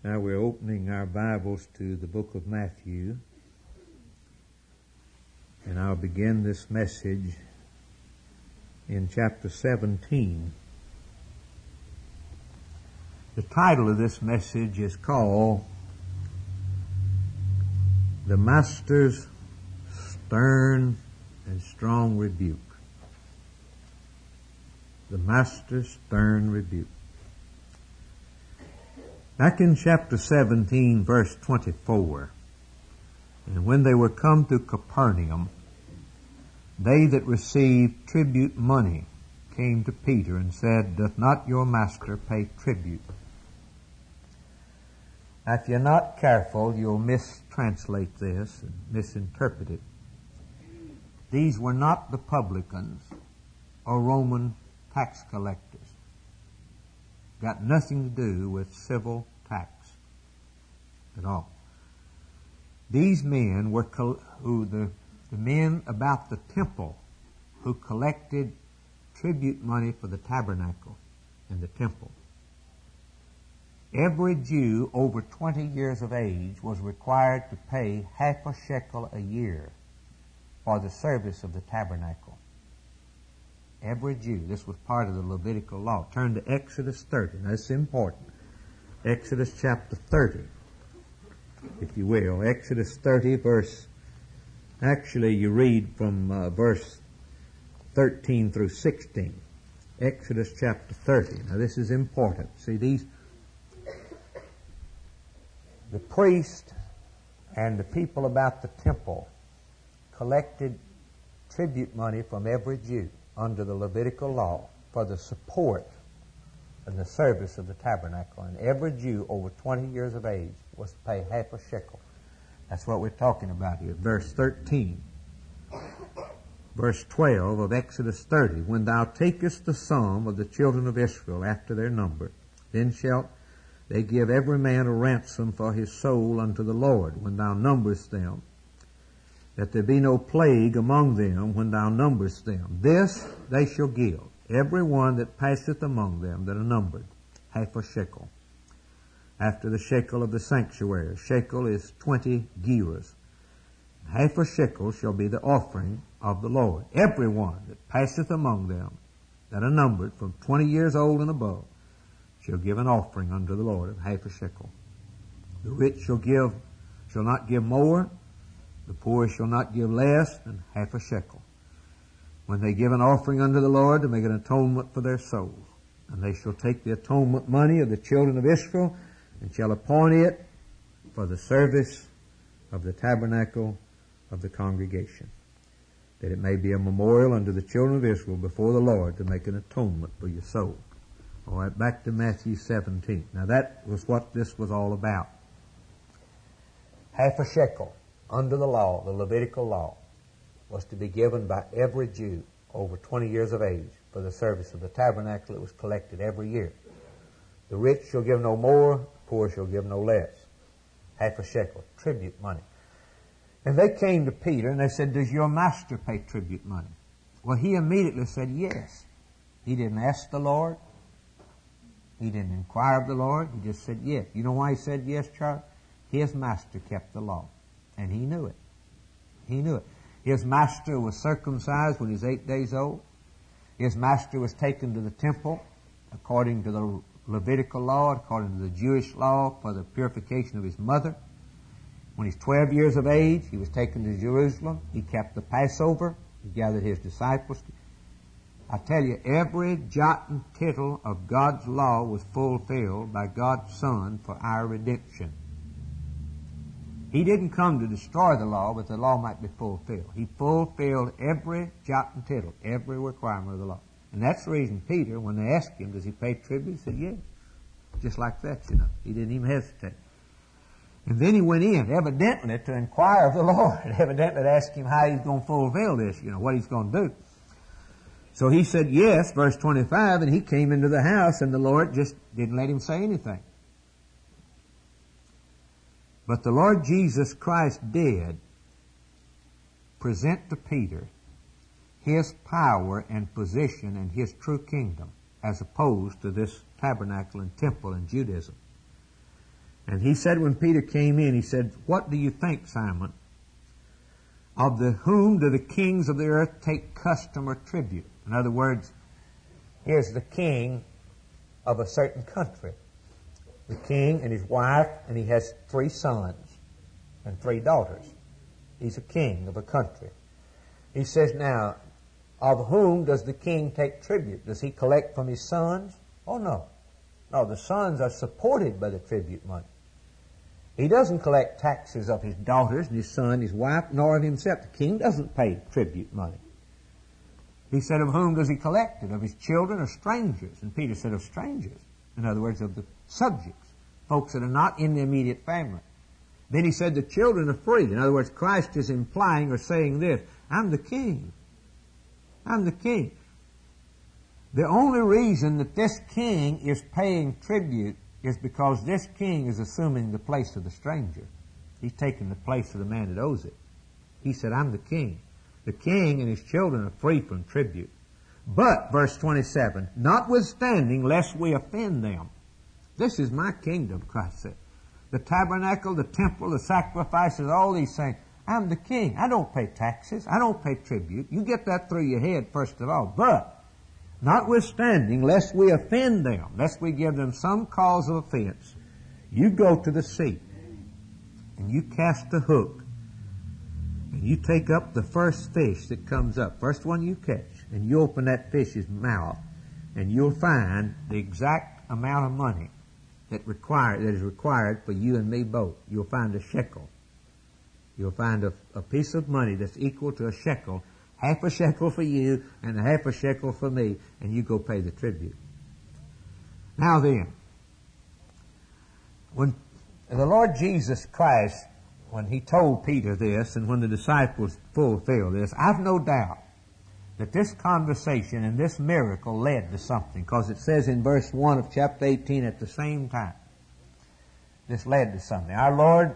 Now we're opening our Bibles to the book of Matthew, and I'll begin this message in chapter 17. The title of this message is called The Master's Stern and Strong Rebuke. The Master's Stern Rebuke. Back in chapter 17, verse 24, and when they were come to Capernaum, they that received tribute money came to Peter and said, Doth not your master pay tribute? Now, if you're not careful, you'll mistranslate this and misinterpret it. These were not the publicans or Roman tax collectors. Got nothing to do with civil tax at all. These men were the men about the temple who collected tribute money for the tabernacle and the temple. Every Jew over 20 years of age was required to pay half a shekel a year for the service of the tabernacle. Every Jew. This was part of the Levitical law. Turn to Exodus 30. Now, this is important. Exodus chapter 30, if you will. Exodus 30, actually you read from verse 13 through 16. Exodus chapter 30. Now, this is important. See, the priest and the people about the temple collected tribute money from every Jew under the Levitical law for the support and the service of the tabernacle. And every Jew over 20 years of age was to pay half a shekel. That's what we're talking about here. Verse 13. Verse 12 of Exodus 30. When thou takest the sum of the children of Israel after their number, then shalt they give every man a ransom for his soul unto the Lord when thou numberest them, that there be no plague among them when thou numberest them. This they shall give, every one that passeth among them that are numbered, half a shekel. After the shekel of the sanctuary, a shekel is 20 gerahs. Half a shekel shall be the offering of the Lord. Every one that passeth among them that are numbered from 20 years old and above shall give an offering unto the Lord of half a shekel. The rich shall not give more, the poor shall not give less than half a shekel, when they give an offering unto the Lord to make an atonement for their souls. And they shall take the atonement money of the children of Israel and shall appoint it for the service of the tabernacle of the congregation, that it may be a memorial unto the children of Israel before the Lord to make an atonement for your soul. All right, back to Matthew 17. Now that was what this was all about. Half a shekel under the law, the Levitical law, was to be given by every Jew over 20 years of age for the service of the tabernacle. It was collected every year. The rich shall give no more, the poor shall give no less. Half a shekel, tribute money. And they came to Peter and they said, Does your master pay tribute money? Well, he immediately said yes. He didn't ask the Lord. He didn't inquire of the Lord. He just said yes. You know why he said yes, Charles? His master kept the law. And he knew it. He knew it. His master was circumcised when he was 8 days old. His master was taken to the temple according to the Levitical law, according to the Jewish law, for the purification of his mother. When he's 12 years of age, he was taken to Jerusalem. He kept the Passover. He gathered his disciples. I tell you, every jot and tittle of God's law was fulfilled by God's Son for our redemption. He didn't come to destroy the law, but the law might be fulfilled. He fulfilled every jot and tittle, every requirement of the law. And that's the reason Peter, when they asked him, does he pay tribute? He said, yes. Just like that, you know. He didn't even hesitate. And then he went in, evidently, to inquire of the Lord. Evidently to ask him how he's going to fulfill this, you know, what he's going to do. So he said yes, verse 25, and he came into the house, and the Lord just didn't let him say anything. But the Lord Jesus Christ did present to Peter his power and position and his true kingdom, as opposed to this tabernacle and temple in Judaism. And he said when Peter came in, he said, "What do you think, Simon? Of whom do the kings of the earth take custom or tribute?" In other words, here's the king of a certain country. The king and his wife, and he has 3 sons and 3 daughters. He's a king of a country. He says, now, of whom does the king take tribute? Does he collect from his sons? Oh, no. No, the sons are supported by the tribute money. He doesn't collect taxes of his daughters and his son, his wife, nor of himself. The king doesn't pay tribute money. He said, of whom does he collect it? Of his children or strangers? And Peter said, of strangers. In other words, of the subjects, folks that are not in the immediate family. Then he said the children are free. In other words, Christ is implying or saying this, I'm the king. I'm the king. The only reason that this king is paying tribute is because this king is assuming the place of the stranger. He's taking the place of the man that owes it. He said, I'm the king. The king and his children are free from tribute. But, verse 27, notwithstanding, lest we offend them. This is my kingdom, Christ said. The tabernacle, the temple, the sacrifices, all these things. I'm the king. I don't pay taxes. I don't pay tribute. You get that through your head, first of all. But, notwithstanding, lest we offend them, lest we give them some cause of offense, you go to the sea, and you cast a hook, and you take up the first fish that comes up, first one you catch, and you open that fish's mouth, and you'll find the exact amount of money that is required for you and me both. You'll find a shekel. You'll find a piece of money that's equal to a shekel, half a shekel for you and a half a shekel for me, and you go pay the tribute. Now then, when the Lord Jesus Christ, when he told Peter this and when the disciples fulfilled this, I've no doubt that this conversation and this miracle led to something, because it says in verse 1 of chapter 18, at the same time, this led to something. Our Lord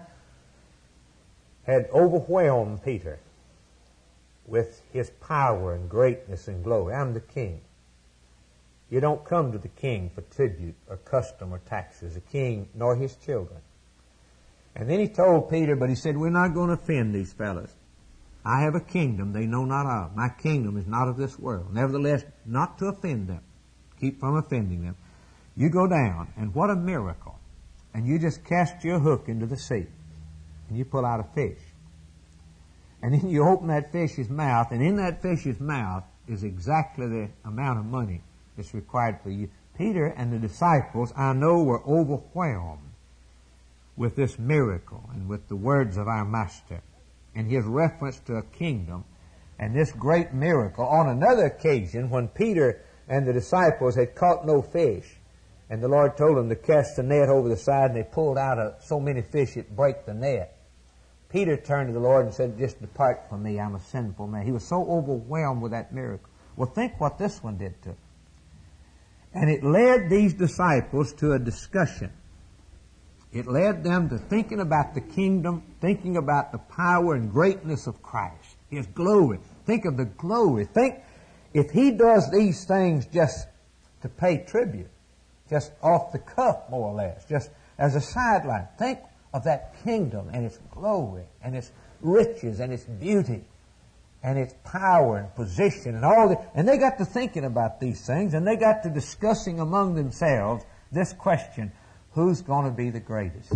had overwhelmed Peter with his power and greatness and glory. I'm the king. You don't come to the king for tribute or custom or taxes, the king nor his children. And then he told Peter, but he said, we're not going to offend these fellas. I have a kingdom they know not of. My kingdom is not of this world. Nevertheless, not to offend them. Keep from offending them. You go down, and what a miracle. And you just cast your hook into the sea, and you pull out a fish. And then you open that fish's mouth, and in that fish's mouth is exactly the amount of money that's required for you. Peter and the disciples, I know, were overwhelmed with this miracle and with the words of our Master and his reference to a kingdom and this great miracle. On another occasion, when Peter and the disciples had caught no fish, and the Lord told them to cast the net over the side, and they pulled out so many fish it broke the net, Peter turned to the Lord and said, just depart from me, I'm a sinful man. He was so overwhelmed with that miracle. Well, think what this one did to him. And it led these disciples to a discussion. It led them to thinking about the kingdom, thinking about the power and greatness of Christ, his glory. Think of the glory. Think if he does these things just to pay tribute, just off the cuff more or less, just as a sideline. Think of that kingdom and its glory and its riches and its beauty and its power and position and all that. And they got to thinking about these things, and they got to discussing among themselves this question, who's going to be the greatest?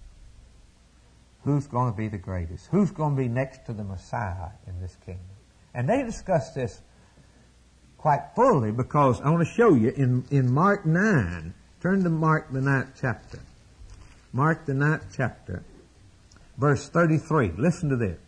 Who's going to be the greatest? Who's going to be next to the Messiah in this kingdom? And they discussed this quite fully, because I want to show you in Mark 9. Turn to Mark the 9th chapter. Mark the 9th chapter, verse 33. Listen to this.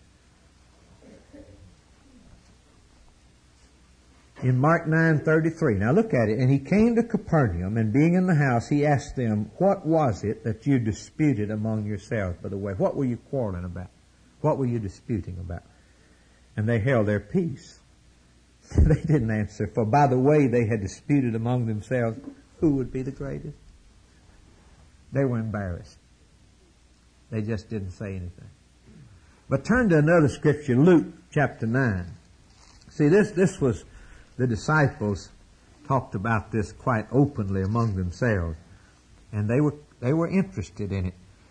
In Mark 9:33. Now look at it. And he came to Capernaum, and being in the house, he asked them, what was it that you disputed among yourselves? By the way, what were you quarreling about? What were you disputing about? And they held their peace. They didn't answer, for by the way they had disputed among themselves who would be the greatest. They were embarrassed. They just didn't say anything. But turn to another scripture, Luke chapter 9. See, this was, the disciples talked about this quite openly among themselves, and they were interested in it.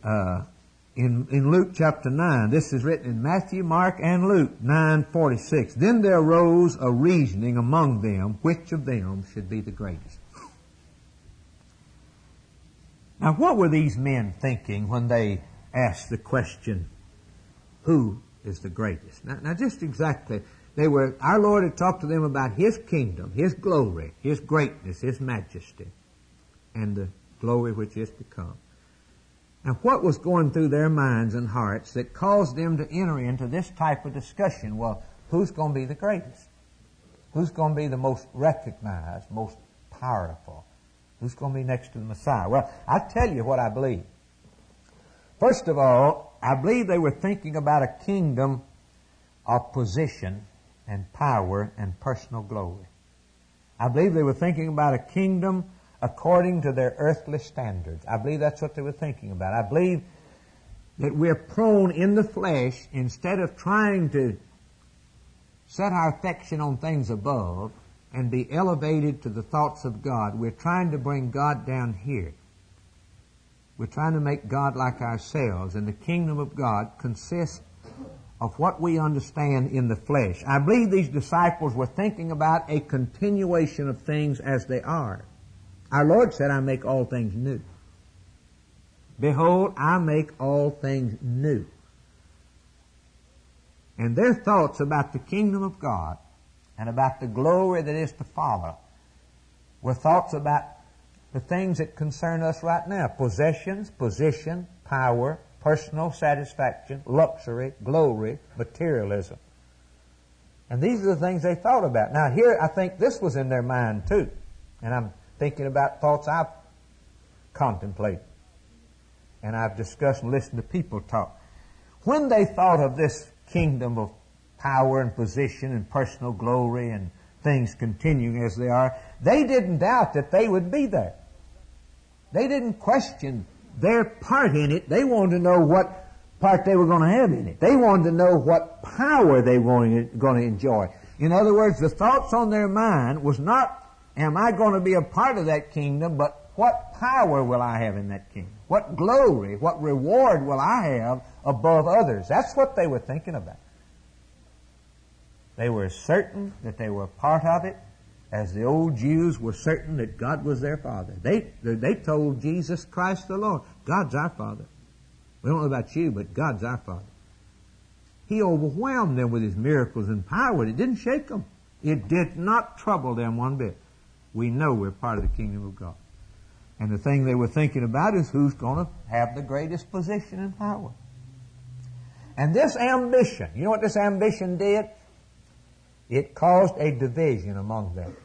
in Luke chapter 9. This is written in Matthew, Mark, and Luke 9:46. Then there arose a reasoning among them, which of them should be the greatest. Now, what were these men thinking when they asked the question, who is the greatest? Now just exactly, our Lord had talked to them about His kingdom, His glory, His greatness, His majesty, and the glory which is to come. Now, what was going through their minds and hearts that caused them to enter into this type of discussion? Well, who's going to be the greatest? Who's going to be the most recognized, most powerful? Who's going to be next to the Messiah? Well, I'll tell you what I believe. First of all, I believe they were thinking about a kingdom of position and power and personal glory. I believe they were thinking about a kingdom according to their earthly standards. I believe that's what they were thinking about. I believe that we're prone in the flesh, instead of trying to set our affection on things above and be elevated to the thoughts of God, we're trying to bring God down here. We're trying to make God like ourselves, and the kingdom of God consists of what we understand in the flesh. I believe these disciples were thinking about a continuation of things as they are. Our Lord said, I make all things new. Behold, I make all things new. And their thoughts about the kingdom of God and about the glory that is to follow were thoughts about the things that concern us right now. Possessions, position, power, personal satisfaction, luxury, glory, materialism. And these are the things they thought about. Now here, I think this was in their mind too. And I'm thinking about thoughts I've contemplated. And I've discussed and listened to people talk. When they thought of this kingdom of power and position and personal glory and things continuing as they are, they didn't doubt that they would be there. They didn't question their part in it. They wanted to know what part they were going to have in it. They wanted to know what power they were going to enjoy. In other words, the thoughts on their mind was not, am I going to be a part of that kingdom, but what power will I have in that kingdom? What glory, what reward will I have above others? That's what they were thinking about. They were certain that they were a part of it, as the old Jews were certain that God was their Father. They told Jesus Christ the Lord, God's our Father. We don't know about you, but God's our Father. He overwhelmed them with His miracles and power. It didn't shake them. It did not trouble them one bit. We know we're part of the kingdom of God. And the thing they were thinking about is who's going to have the greatest position and power. And this ambition, you know what this ambition did? It caused a division among them.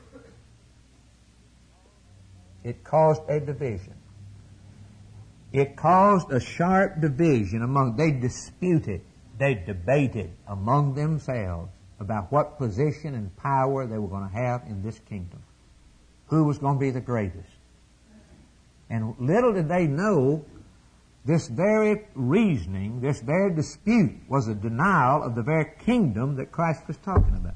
It caused a division. It caused a sharp division among, they disputed, they debated among themselves about what position and power they were going to have in this kingdom. Who was going to be the greatest? And little did they know, this very reasoning, this very dispute was a denial of the very kingdom that Christ was talking about.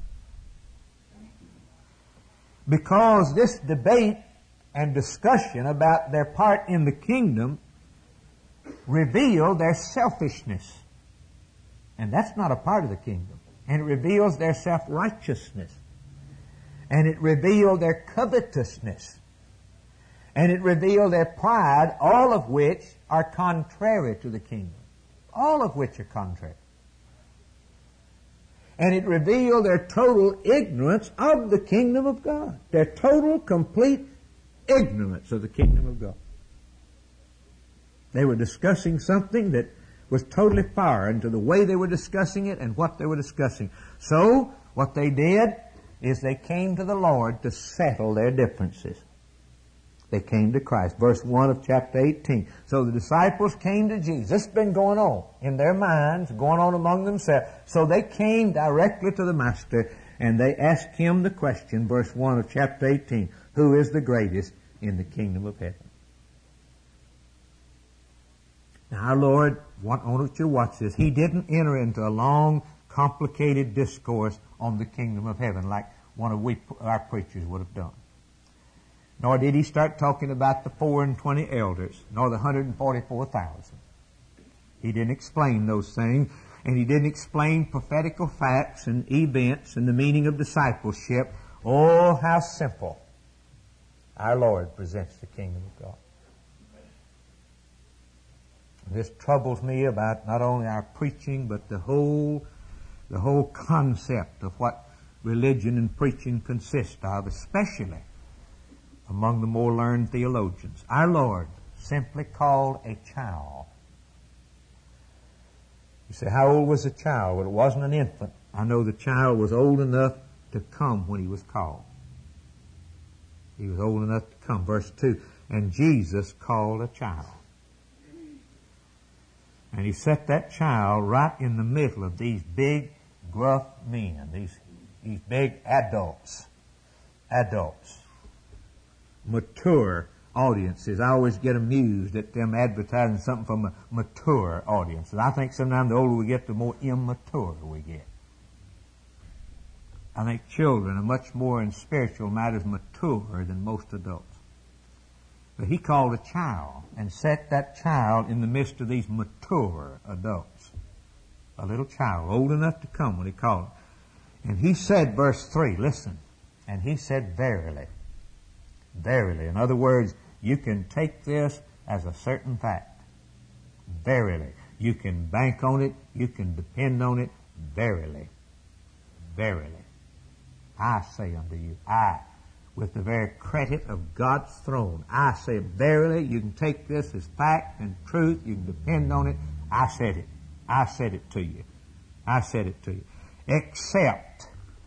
Because this debate and discussion about their part in the kingdom revealed their selfishness. And that's not a part of the kingdom. And it reveals their self-righteousness. And it revealed their covetousness. And it revealed their pride, all of which are contrary to the kingdom. All of which are contrary. And it revealed their total ignorance of the kingdom of God. Their total, complete ignorance of the kingdom of God. They were discussing something that was totally foreign to the way they were discussing it and what they were discussing. So, what they did is they came to the Lord to settle their differences. They came to Christ. Verse 1 of chapter 18. So the disciples came to Jesus. This has been going on in their minds, going on among themselves. So they came directly to the Master and they asked Him the question, verse 1 of chapter 18, who is the greatest in the kingdom of heaven? Now our Lord, I want you to watch this. He didn't enter into a long, complicated discourse on the kingdom of heaven like one of our preachers would have done. Nor did He start talking about the 24 elders, nor the 144,000. He didn't explain those things, and He didn't explain prophetical facts and events and the meaning of discipleship. Oh, how simple our Lord presents the kingdom of God. This troubles me about not only our preaching, but the whole concept of what religion and preaching consist of, especially among the more learned theologians. Our Lord simply called a child. You say, how old was the child? Well, it wasn't an infant. I know the child was old enough to come when He was called. He was old enough to come. Verse 2, and Jesus called a child. And He set that child right in the middle of these big, gruff men, these big adults, mature audiences. I always get amused at them advertising something from a mature audience. And I think sometimes the older we get, the more immature we get. I think children are much more in spiritual matters mature than most adults. But He called a child and set that child in the midst of these mature adults. A little child, old enough to come when He called him. And He said, verse 3, listen, and He said, verily. Verily. In other words, you can take this as a certain fact. Verily. You can bank on it. You can depend on it. Verily. Verily. I say unto you, with the very credit of God's throne, I say, verily, you can take this as fact and truth. You can depend on it. I said it. I said it to you. I said it to you. Except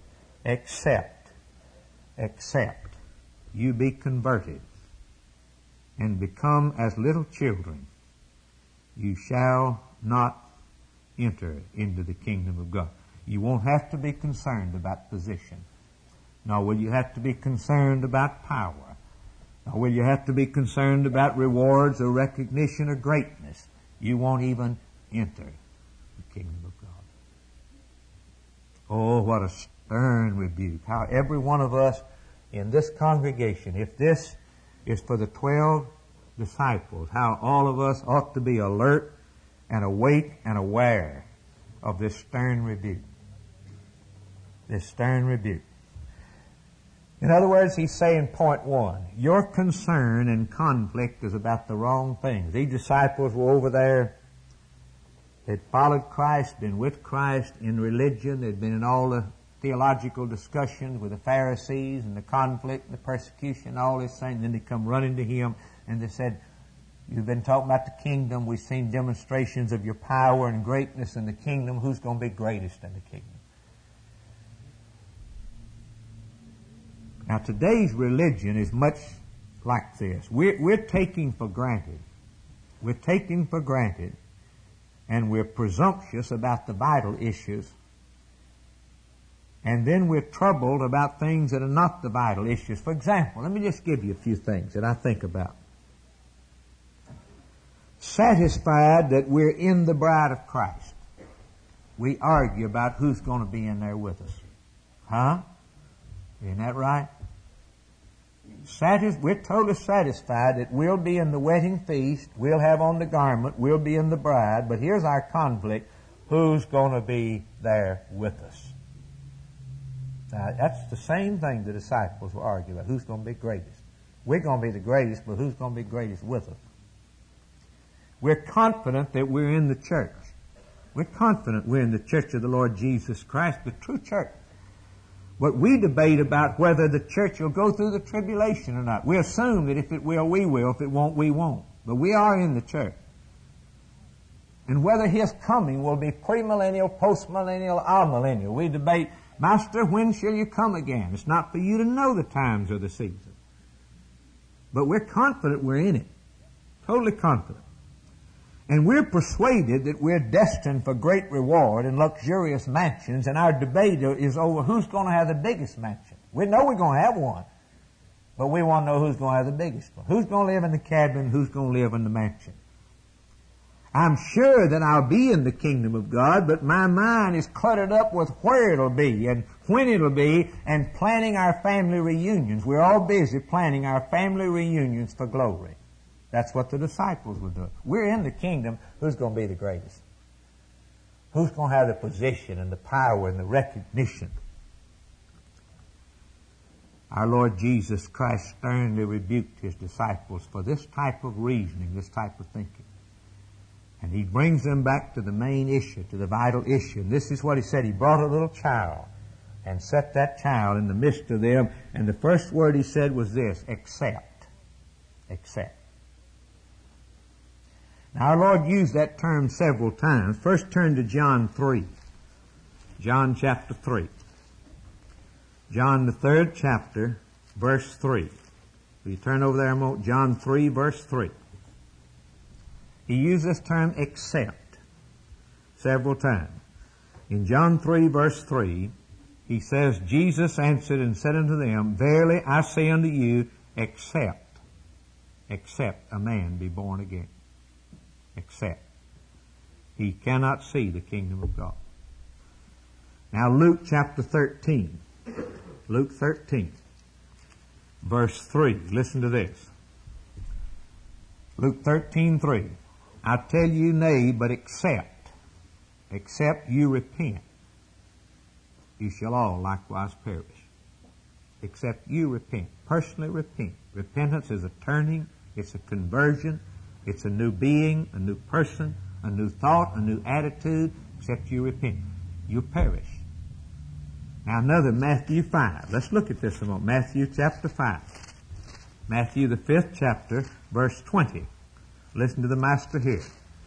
you be converted and become as little children, you shall not enter into the kingdom of God. You won't have to be concerned about position. Nor will you have to be concerned about power. Nor will you have to be concerned about rewards or recognition or greatness. You won't even enter the kingdom of God. Oh, what a stern rebuke. How every one of us in this congregation, if this is for the 12 disciples, how all of us ought to be alert and awake and aware of this stern rebuke. This stern rebuke. In other words, He's saying, point one, your concern and conflict is about the wrong things. These disciples were over there. They'd followed Christ, been with Christ in religion. They'd been in all the theological discussions with the Pharisees and the conflict and the persecution and all this thing. And then they come running to Him and they said, you've been talking about the kingdom. We've seen demonstrations of your power and greatness in the kingdom. Who's going to be greatest in the kingdom? Now, today's religion is much like this. We're taking for granted. We're taking for granted, and we're presumptuous about the vital issues. And then we're troubled about things that are not the vital issues. For example, let me just give you a few things that I think about. Satisfied that we're in the bride of Christ, we argue about who's going to be in there with us. Huh? Isn't that right? We're totally satisfied that we'll be in the wedding feast, we'll have on the garment, we'll be in the bride, but here's our conflict. Who's going to be there with us? Now, that's the same thing the disciples were arguing about. Who's going to be greatest? We're going to be the greatest, but who's going to be greatest with us? We're confident that we're in the church. We're confident we're in the church of the Lord Jesus Christ, the true church. But we debate about whether the church will go through the tribulation or not. We assume that if it will, we will. If it won't, we won't. But we are in the church. And whether His coming will be premillennial, postmillennial, amillennial. We debate, Master, when shall you come again? It's not for you to know the times or the seasons. But we're confident we're in it. Totally confident. And we're persuaded that we're destined for great reward and luxurious mansions, and our debate is over who's going to have the biggest mansion. We know we're going to have one, but we want to know who's going to have the biggest one. Who's going to live in the cabin, who's going to live in the mansion. I'm sure that I'll be in the kingdom of God, but my mind is cluttered up with where it'll be and when it'll be and planning our family reunions. We're all busy planning our family reunions for glory. That's what the disciples were doing. We're in the kingdom. Who's going to be the greatest? Who's going to have the position and the power and the recognition? Our Lord Jesus Christ sternly rebuked His disciples for this type of reasoning, this type of thinking. And He brings them back to the main issue, to the vital issue. And this is what He said. He brought a little child and set that child in the midst of them. And the first word He said was this: accept. Accept. Now our Lord used that term several times. First turn to John 3. John chapter 3. John the 3rd chapter, verse 3. Will you turn over there a moment? John 3, verse 3. He used this term accept several times. In John 3, verse 3, He says, Jesus answered and said unto them, Verily I say unto you, except a man be born again. Except. He cannot see the kingdom of God. Now Luke chapter 13. Luke 13, verse 3. Listen to this. Luke 13:3. I tell you, nay, but except you repent, you shall all likewise perish. Except you repent. Personally repent. Repentance is a turning, it's a conversion, it's a new being, a new person, a new thought, a new attitude. Except you repent, you perish. Now another, Matthew 5. Let's look at this a moment. Matthew chapter 5. Matthew the 5th chapter, verse 20. Listen to the Master here.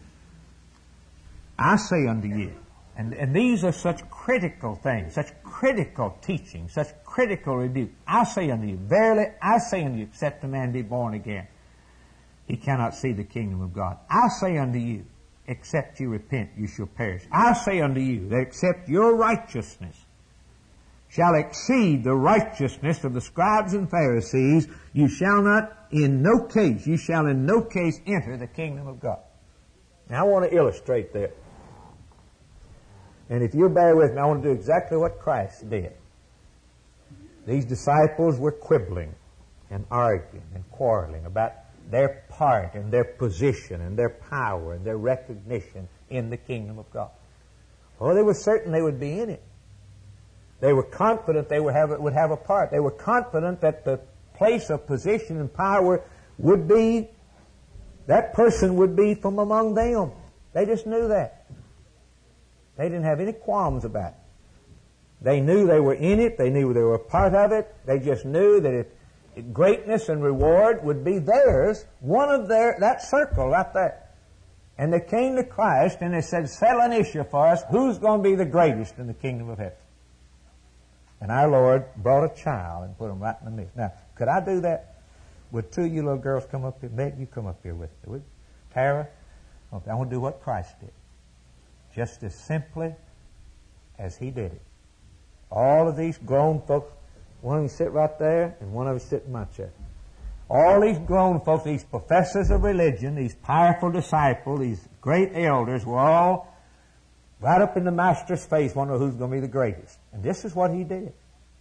I say unto you, and these are such critical things, such critical teaching, such critical rebuke. I say unto you, verily I say unto you, except a man be born again, he cannot see the kingdom of God. I say unto you, except you repent, you shall perish. I say unto you, that except your righteousness shall exceed the righteousness of the scribes and Pharisees, you shall in no case enter the kingdom of God. Now I want to illustrate that. And if you'll bear with me, I want to do exactly what Christ did. These disciples were quibbling and arguing and quarreling about their part and their position and their power and their recognition in the kingdom of God. Oh, they were certain they would be in it. They were confident they would have a part. They were confident that the place of position and power would be, that person would be from among them. They just knew that. They didn't have any qualms about it. They knew they were in it. They knew they were a part of it. They just knew that if greatness and reward would be theirs, that circle right there. And they came to Christ and they said, settle an issue for us. Who's going to be the greatest in the kingdom of heaven? And our Lord brought a child and put him right in the midst. Now, could I do that? Would two of you little girls come up here? Meg, you come up here with me. Would Tara? Okay, I want to do what Christ did. Just as simply as He did it. All of these grown folks, one of them sit right there and one of them sit in my chair. All these grown folks, these professors of religion, these powerful disciples, these great elders were all right up in the Master's face, wondering who's going to be the greatest. And this is what He did.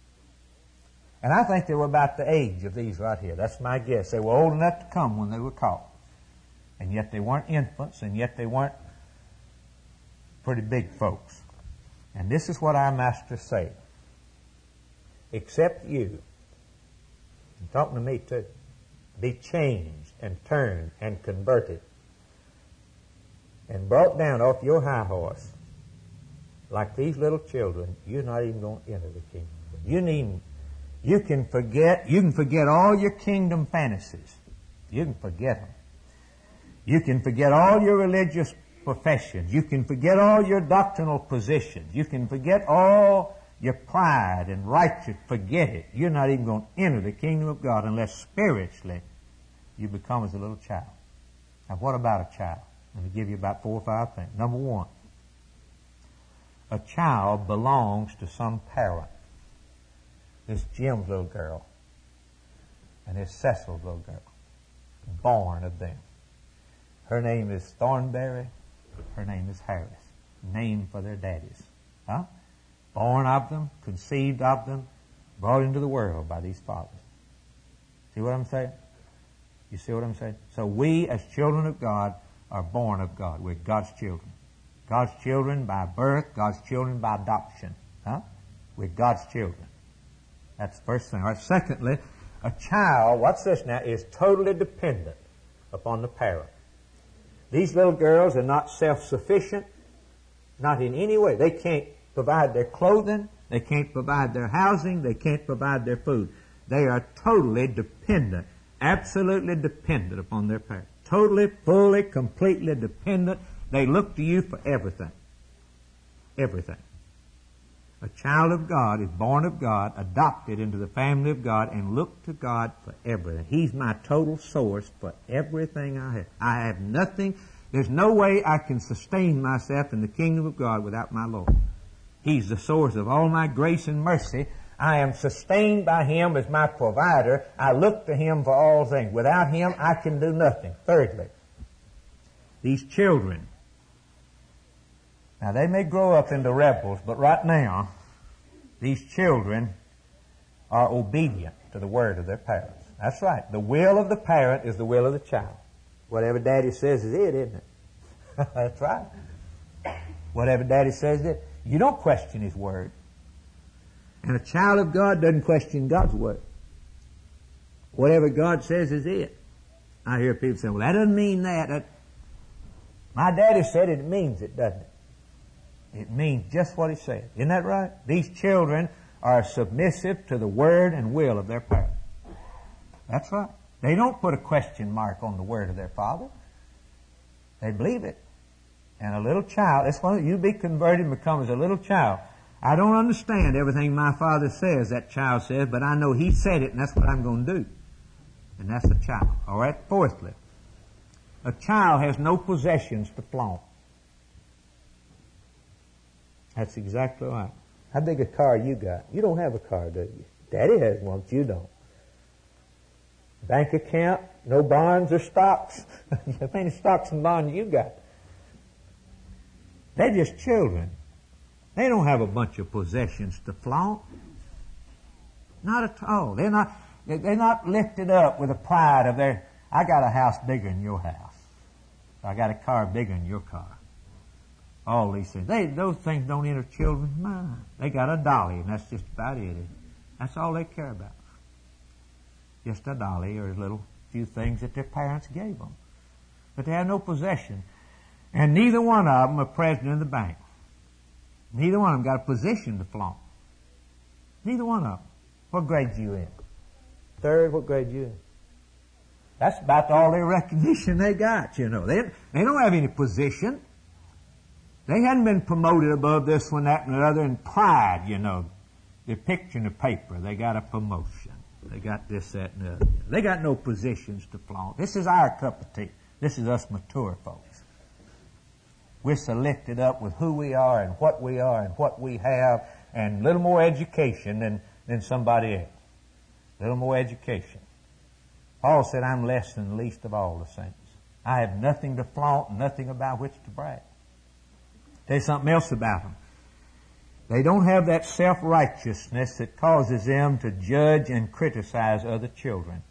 And I think they were about the age of these right here. That's my guess. They were old enough to come when they were called. And yet they weren't infants, and yet they weren't pretty big folks. And this is what our Master said. Except you, and talking to me too, be changed and turned and converted and brought down off your high horse like these little children, you're not even going to enter the kingdom. You can forget all your kingdom fantasies. You can forget them. You can forget all your religious professions. You can forget all your doctrinal positions. You can forget all your pride and righteousness. Forget it. You're not even going to enter the kingdom of God unless spiritually you become as a little child. Now, what about a child? Let me give you about 4 or 5 things. Number one, a child belongs to some parent. This Jim's little girl and this Cecil's little girl, born of them. Her name is Thornberry. Her name is Harris. Named for their daddies. Huh? Born of them, conceived of them, brought into the world by these fathers. See what I'm saying? You see what I'm saying? So we, as children of God, are born of God. We're God's children. God's children by birth, God's children by adoption. Huh? We're God's children. That's the first thing. All right. Secondly, a child, watch this now, is totally dependent upon the parent. These little girls are not self-sufficient, not in any way. They can't provide their clothing, they can't provide their housing, they can't provide their food. They are totally dependent, absolutely dependent upon their parents. Totally, fully, completely dependent. They look to you for everything. Everything. A child of God is born of God, adopted into the family of God, and look to God for everything. He's my total source for everything I have. I have nothing. There's no way I can sustain myself in the kingdom of God without my Lord. He's the source of all my grace and mercy. I am sustained by Him as my provider. I look to Him for all things. Without Him, I can do nothing. Thirdly, these children, now they may grow up into rebels, but right now, these children are obedient to the word of their parents. That's right. The will of the parent is the will of the child. Whatever Daddy says is it, isn't it? That's right. Whatever Daddy says is it. You don't question His word. And a child of God doesn't question God's word. Whatever God says is it. I hear people say, well, that doesn't mean that. My daddy said it means it, doesn't it? It means just what he said. Isn't that right? These children are submissive to the word and will of their parents. That's right. They don't put a question mark on the word of their father. They believe it. And a little child, that's why you be converted and become as a little child. I don't understand everything my father says, that child says, but I know he said it and that's what I'm going to do. And that's a child. All right? Fourthly, a child has no possessions to flaunt. That's exactly right. How big a car you got? You don't have a car, do you? Daddy has one, but you don't. Bank account, no bonds or stocks. How many stocks and bonds you got? They're just children. They don't have a bunch of possessions to flaunt. Not at all. They're not lifted up with the pride of I got a house bigger than your house. I got a car bigger than your car. All these things. Those things don't enter children's mind. They got a dolly, and that's just about it. That's all they care about. Just a dolly or a little few things that their parents gave them. But they have no possession. And neither one of them are president of the bank. Neither one of them got a position to flaunt. Neither one of them. What grade you in? Third, what grade you in? That's about all their recognition they got, you know. They don't have any position. They hadn't been promoted above this one, that, and the other in pride, you know. Their picture in the paper, they got a promotion. They got this, that, and the other. They got no positions to flaunt. This is our cup of tea. This is us mature folks. We're so lifted up with who we are and what we have and a little more education than somebody else. A little more education. Paul said, I'm less than the least of all the saints. I have nothing to flaunt, nothing about which to brag. Tell you something else about them. They don't have that self-righteousness that causes them to judge and criticize other children.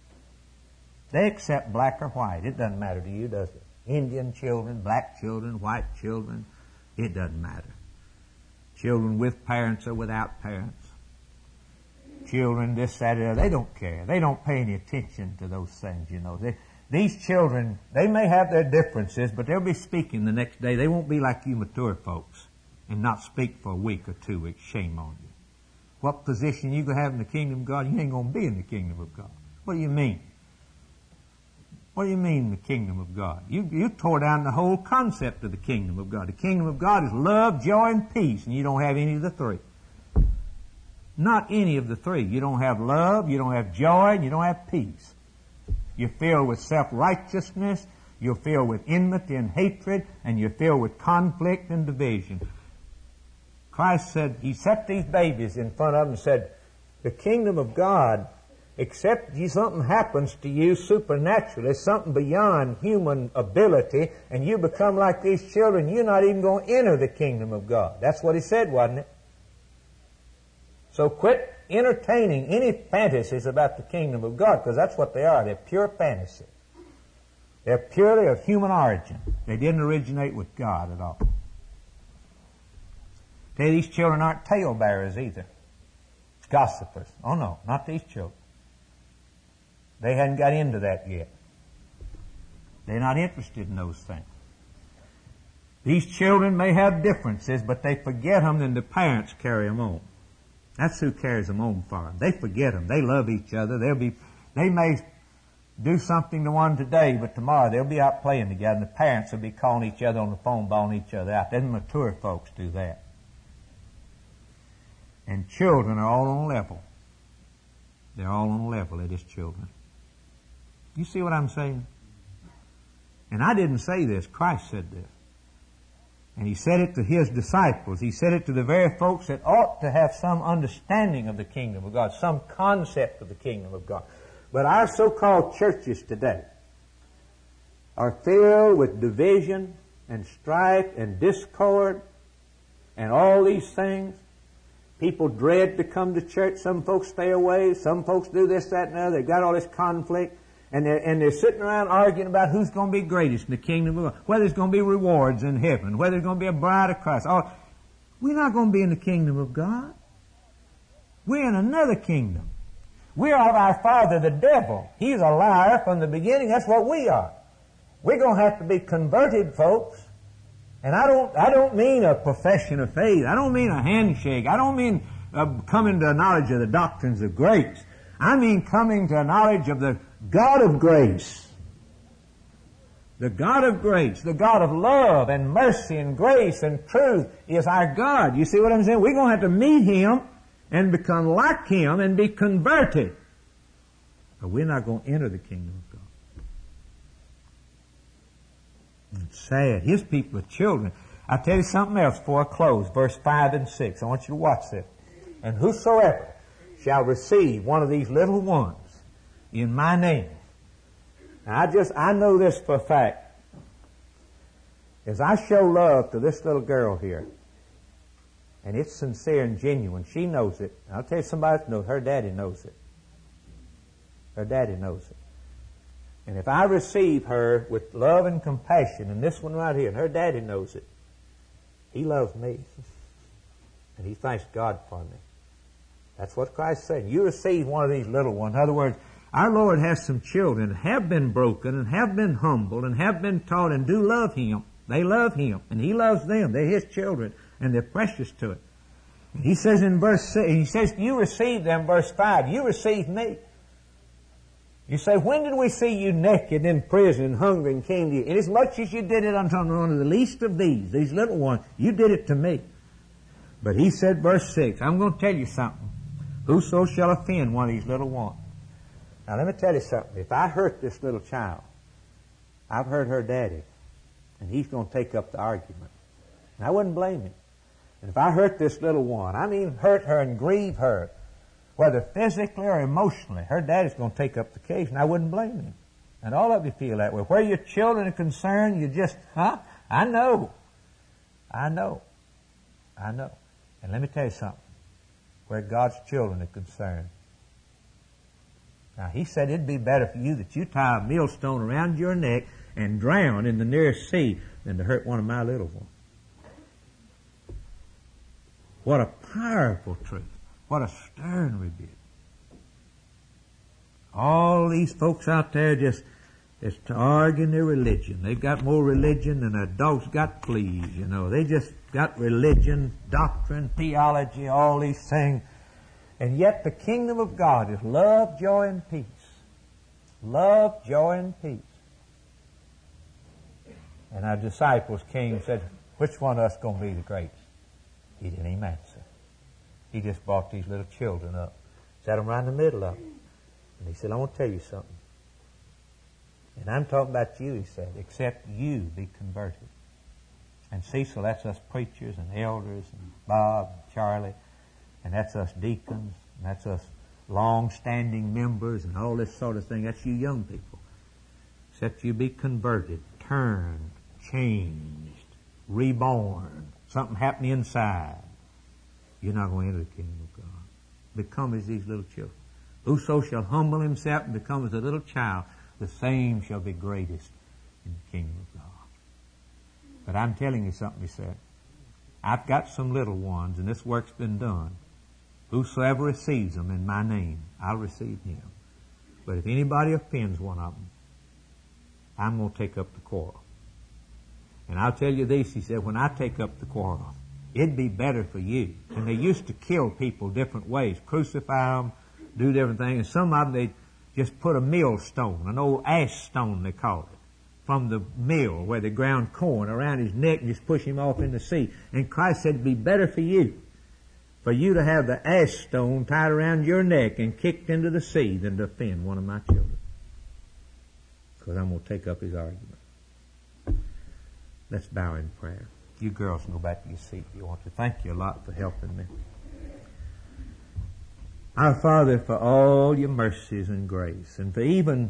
They accept black or white. It doesn't matter to you, does it? Indian children, black children, white children, it doesn't matter. Children with parents or without parents. Children, this, that, or they don't care. They don't pay any attention to those things, you know. These children, they may have their differences, but they'll be speaking the next day. They won't be like you mature folks and not speak for a week or 2 weeks. Shame on you. What position you going to have in the kingdom of God? You ain't going to be in the kingdom of God. What do you mean? What do you mean the kingdom of God? You tore down the whole concept of the kingdom of God. The kingdom of God is love, joy, and peace, and you don't have any of the three. Not any of the three. You don't have love, you don't have joy, and you don't have peace. You're filled with self-righteousness, you're filled with enmity and hatred, and you're filled with conflict and division. Christ said, He set these babies in front of them and said, the kingdom of God, except something happens to you supernaturally, something beyond human ability, and you become like these children, you're not even going to enter the kingdom of God. That's what He said, wasn't it? So quit entertaining any fantasies about the kingdom of God, because that's what they are. They're pure fantasy. They're purely of human origin. They didn't originate with God at all. Okay, these children aren't talebearers either. Gossipers. Oh no, not these children. They hadn't got into that yet. They're not interested in those things. These children may have differences, but they forget them and the parents carry them on. That's who carries them on for them. They forget them. They love each other. They may do something to one today, but tomorrow they'll be out playing together, and the parents will be calling each other on the phone, bawling each other out. Then mature folks do that. And children are all on a level. They're all on a level. They're just children. You see what I'm saying? And I didn't say this. Christ said this. And He said it to His disciples. He said it to the very folks that ought to have some understanding of the kingdom of God, some concept of the kingdom of God. But our so-called churches today are filled with division and strife and discord and all these things. People dread to come to church. Some folks stay away. Some folks do this, that, and the other. They've got all this conflict. And they're sitting around arguing about who's going to be greatest in the kingdom of God, whether there's going to be rewards in heaven, whether there's going to be a bride of Christ. Oh, we're not going to be in the kingdom of God. We're in another kingdom. We're of our father, the devil. He's a liar from the beginning. That's what we are. We're going to have to be converted, folks. And I don't mean a profession of faith. I don't mean a handshake. I don't mean coming to a knowledge of the doctrines of grace. I mean coming to a knowledge of the God of grace. The God of grace, the God of love and mercy and grace and truth is our God. You see what I'm saying? We're going to have to meet Him and become like Him and be converted. But we're not going to enter the kingdom of God. It's sad. His people are children. I'll tell you something else before I close. Verse 5 and 6. I want you to watch this. And whosoever shall receive one of these little ones in my name. Now I know this for a fact. As I show love to this little girl here, and it's sincere and genuine, she knows it. And I'll tell you somebody else knows, her daddy knows it. Her daddy knows it. And if I receive her with love and compassion, and this one right here, and her daddy knows it, he loves me. And he thanks God for me. That's what Christ said. You receive one of these little ones. In other words, our Lord has some children that have been broken and have been humbled and have been taught and do love Him. They love Him and He loves them. They're His children and they're precious to it. And He says in verse 6, He says, you receive them, verse 5, you receive me. You say, when did we see you naked in prison and hungry and came to you? Inasmuch as you did it unto one of the least of these little ones, you did it to me. But He said, verse 6, I'm going to tell you something. Whoso shall offend one of these little ones. Now let me tell you something. If I hurt this little child, I've hurt her daddy, and he's going to take up the argument. And I wouldn't blame him. And if I hurt this little one, I mean hurt her and grieve her, whether physically or emotionally, her daddy's going to take up the case, and I wouldn't blame him. And all of you feel that way. Where your children are concerned, you just, I know. And let me tell you something. Where God's children are concerned. Now, He said it'd be better for you that you tie a millstone around your neck and drown in the nearest sea than to hurt one of my little ones. What a powerful truth. What a stern rebuke. All these folks out there just arguing their religion. They've got more religion than a dog's got fleas, you know. They just got religion, doctrine, theology, all these things. And yet the kingdom of God is love, joy, and peace. Love, joy, and peace. And our disciples came and said, which one of us is going to be the greatest? He didn't even answer. He just brought these little children up, sat them right in the middle of them. And He said, I want to tell you something. And I'm talking about you, He said, except you be converted. And Cecil, that's us preachers and elders and Bob and Charlie, and that's us deacons, and that's us long-standing members and all this sort of thing. That's you young people. Except you be converted, turned, changed, reborn, something happening inside. You're not going to enter the kingdom of God. become as these little children. Whoso shall humble himself and become as a little child, the same shall be greatest in the kingdom of God. But I'm telling you something, he said. I've got some little ones, and this work's been done. Whosoever receives them in my name, I'll receive him. But if anybody offends one of them, I'm going to take up the quarrel. And I'll tell you this, he said, when I take up the quarrel, it'd be better for you. And they used to kill people different ways, crucify them, do different things. And some of them, they just put a millstone, an old ash stone they called it, from the mill where they ground corn around his neck and just push him off in the sea. And Christ said it'd be better for you to have the ash stone tied around your neck and kicked into the sea than to offend one of my children. Because I'm going to take up his argument. Let's bow in prayer. You girls can go back to your seat if you want to. Thank you a lot for helping me. Our Father, for all your mercies and grace, and for even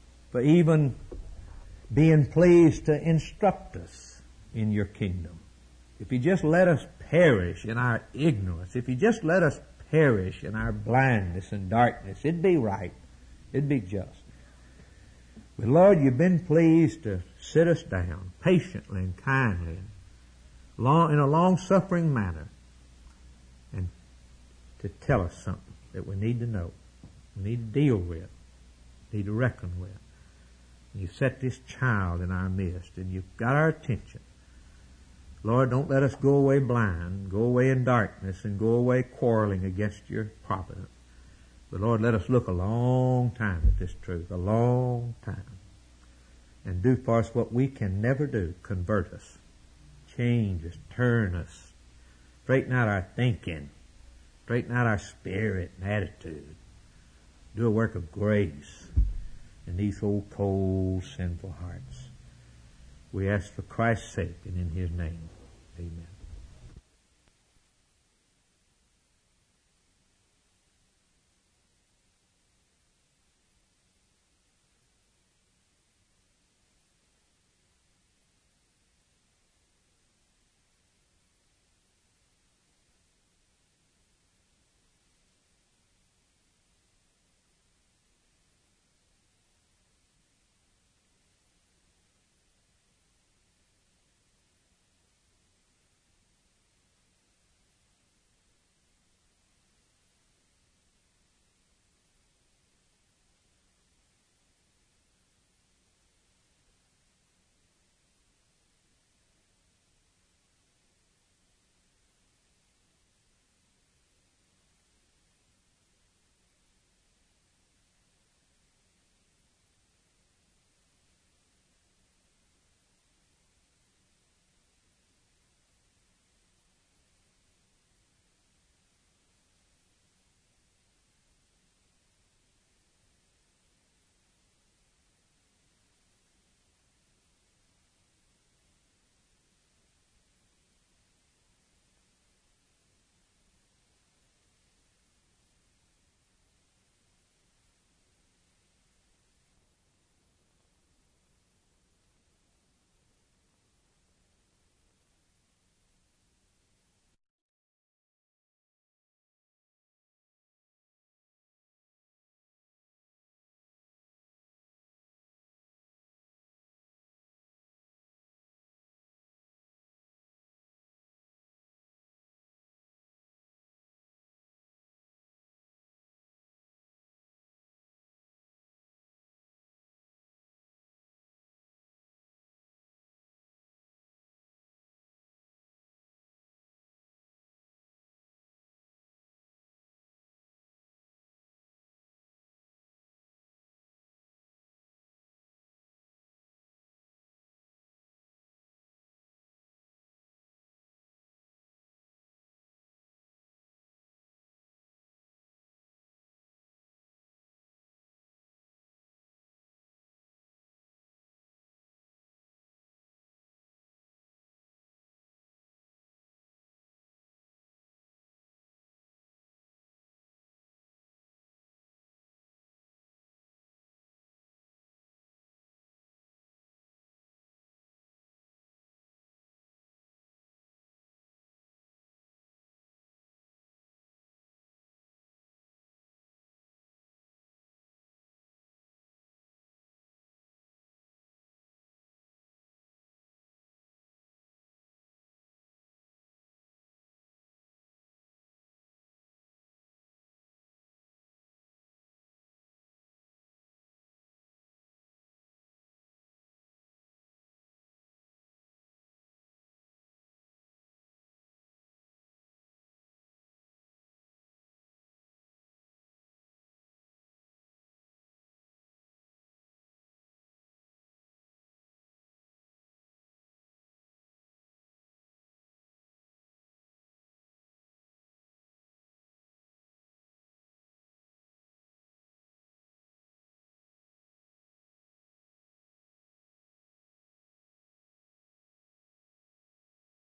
being pleased to instruct us in your kingdom. If you just let us perish in our ignorance, if you just let us perish in our blindness and darkness, it'd be right. It'd be just. But Lord, you've been pleased to sit us down patiently and kindly, in a long-suffering manner, and to tell us something that we need to know, we need to deal with, need to reckon with. And you've set this child in our midst, and you've got our attention. Lord, don't let us go away blind, go away in darkness, and go away quarreling against your providence. But Lord, let us look a long time at this truth, a long time, and do for us what we can never do, convert us, change us, turn us, straighten out our thinking, straighten out our spirit and attitude, do a work of grace in these old cold sinful hearts. We ask for Christ's sake and in his name. Amen.